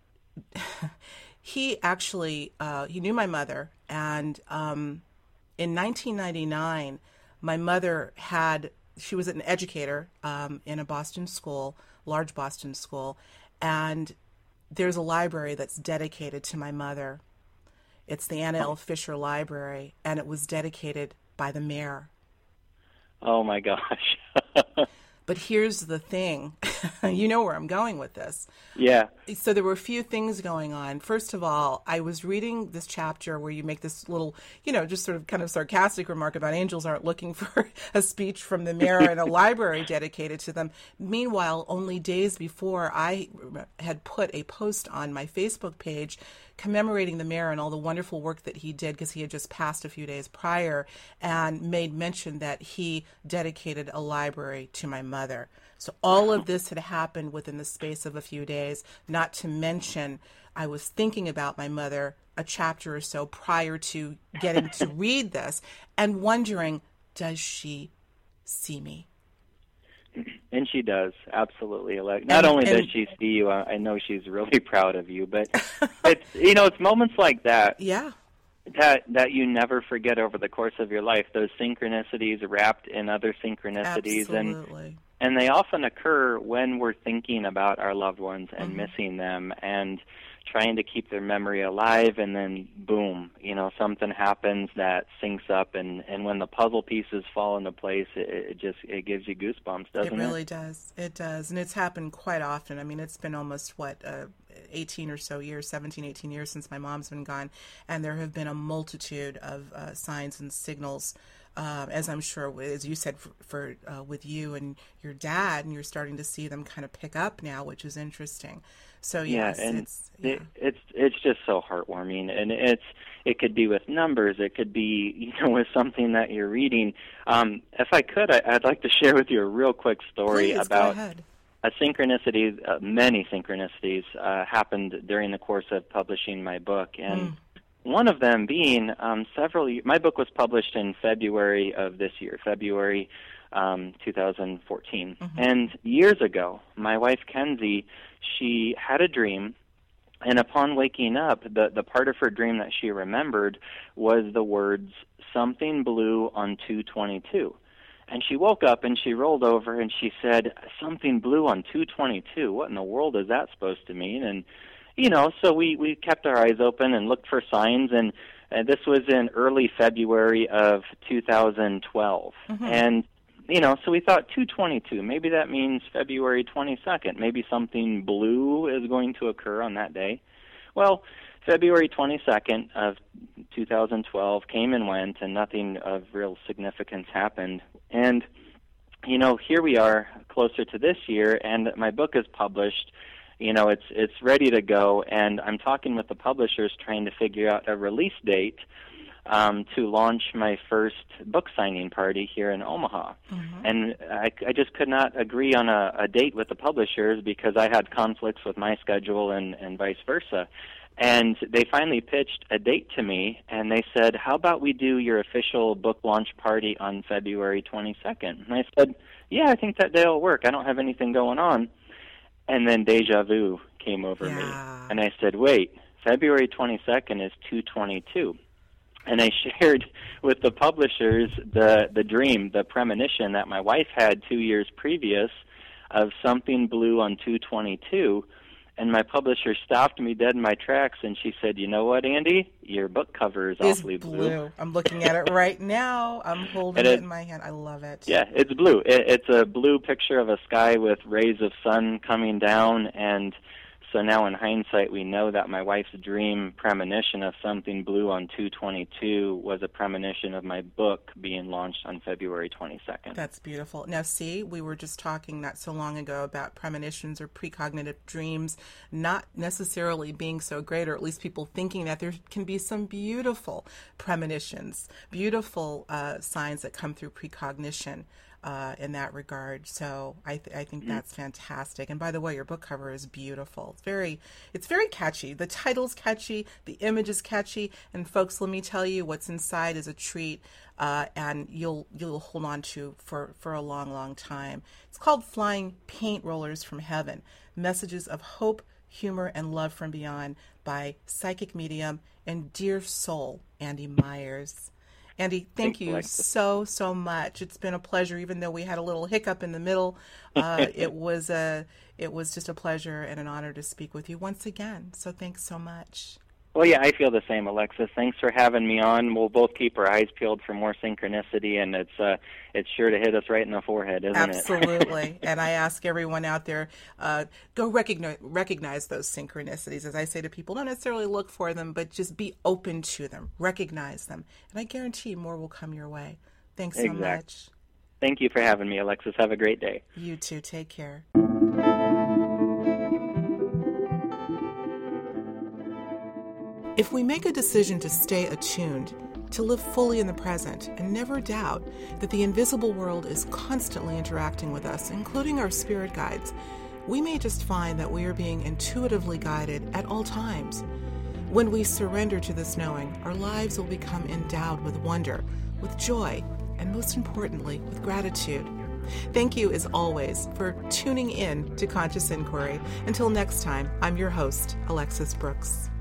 he actually uh, he knew my mother, and um, in nineteen ninety-nine. My mother had, she was an educator um, in a Boston school, large Boston school, and there's a library that's dedicated to my mother. It's the Anna L. Fisher Library, and it was dedicated by the mayor. Oh, my gosh. But here's the thing. You know where I'm going with this. Yeah. So there were a few things going on. First of all, I was reading this chapter where you make this little, you know, just sort of kind of sarcastic remark about angels aren't looking for a speech from the mirror in a library dedicated to them. Meanwhile, only days before, I had put a post on my Facebook page commemorating the mayor and all the wonderful work that he did, because he had just passed a few days prior, and made mention that he dedicated a library to my mother. So all of this had happened within the space of a few days, not to mention I was thinking about my mother a chapter or so prior to getting to read this and wondering, does she see me? And she does, absolutely. Like, not and, only and, does she see you, I know she's really proud of you, but it's, you know, it's moments like that yeah. that that you never forget over the course of your life. Those synchronicities wrapped in other synchronicities, Absolutely. and and they often occur when we're thinking about our loved ones and mm-hmm. missing them and trying to keep their memory alive, and then boom, you know, something happens that syncs up, and, and when the puzzle pieces fall into place, it, it just it gives you goosebumps, doesn't it? It really does. It does, and it's happened quite often. I mean, it's been almost, what, uh, eighteen or so years, seventeen, eighteen years since my mom's been gone, and there have been a multitude of uh, signs and signals, uh, as I'm sure, as you said, for, for uh, with you and your dad, and you're starting to see them kind of pick up now, which is interesting. So yes, yeah, and it's yeah. it, it's it's just so heartwarming, and it's it could be with numbers, it could be, you know, with something that you're reading. Um, if I could, I, I'd like to share with you a real quick story Please, about go ahead. a synchronicity. Uh, many synchronicities uh, happened during the course of publishing my book, and mm. one of them being um, several. My book was published in February of this year, February um, two thousand fourteen, mm-hmm. and years ago, my wife Kenzie, she had a dream, and upon waking up, the, the part of her dream that she remembered was the words, "something blue on two twenty-two." And she woke up and she rolled over and she said, "Something blue on two twenty-two? What in the world is that supposed to mean?" And, you know, so we, we kept our eyes open and looked for signs, and, and this was in early February of two thousand twelve. Mm-hmm. And you know, so we thought two twenty-two, maybe that means February twenty-second. Maybe something blue is going to occur on that day. Well, February twenty-second of two thousand twelve came and went, and nothing of real significance happened. And, you know, here we are closer to this year, and my book is published. You know, it's it's ready to go, and I'm talking with the publishers trying to figure out a release date Um, to launch my first book signing party here in Omaha. Mm-hmm. And I, I just could not agree on a, a date with the publishers because I had conflicts with my schedule and, and vice versa. And they finally pitched a date to me, and they said, "How about we do your official book launch party on February twenty-second? And I said, "Yeah, I think that day will work. I don't have anything going on." And then deja vu came over yeah. me. And I said, "Wait, February twenty-second is two twenty-two. And I shared with the publishers the, the dream, the premonition that my wife had two years previous of something blue on two twenty-two. And my publisher stopped me dead in my tracks, and she said, "You know what, Andy? Your book cover is it's awfully blue. blue." I'm looking at it right now. I'm holding it, it in my hand. I love it. Yeah, it's blue. It, it's a blue picture of a sky with rays of sun coming down, and so now in hindsight, we know that my wife's dream premonition of something blue on two twenty-two was a premonition of my book being launched on February twenty-second. That's beautiful. Now, see, we were just talking not so long ago about premonitions or precognitive dreams not necessarily being so great, or at least people thinking that there can be some beautiful premonitions, beautiful uh, signs that come through precognition. Uh, in that regard, so I, th- I think mm-hmm. that's fantastic. And by the way, your book cover is beautiful. It's very, it's very catchy. The title's catchy, the image is catchy, and folks, let me tell you, what's inside is a treat, uh, and you'll you'll hold on to for for a long, long time. It's called "Flying Paint Rollers from Heaven: Messages of Hope, Humor, and Love from Beyond" by psychic medium and dear soul Andy Myers. Andy, thank you so, so much. It's been a pleasure, even though we had a little hiccup in the middle. Uh, it was a, it was just a pleasure and an honor to speak with you once again. So thanks so much. Well, yeah, I feel the same, Alexis. Thanks for having me on. We'll both keep our eyes peeled for more synchronicity, and it's uh, it's sure to hit us right in the forehead, isn't Absolutely. it? Absolutely. And I ask everyone out there, uh, go recognize, recognize those synchronicities. As I say to people, don't necessarily look for them, but just be open to them, recognize them. And I guarantee more will come your way. Thanks so exactly. much. Thank you for having me, Alexis. Have a great day. You too. Take care. If we make a decision to stay attuned, to live fully in the present, and never doubt that the invisible world is constantly interacting with us, including our spirit guides, we may just find that we are being intuitively guided at all times. When we surrender to this knowing, our lives will become endowed with wonder, with joy, and most importantly, with gratitude. Thank you, as always, for tuning in to Conscious Inquiry. Until next time, I'm your host, Alexis Brooks.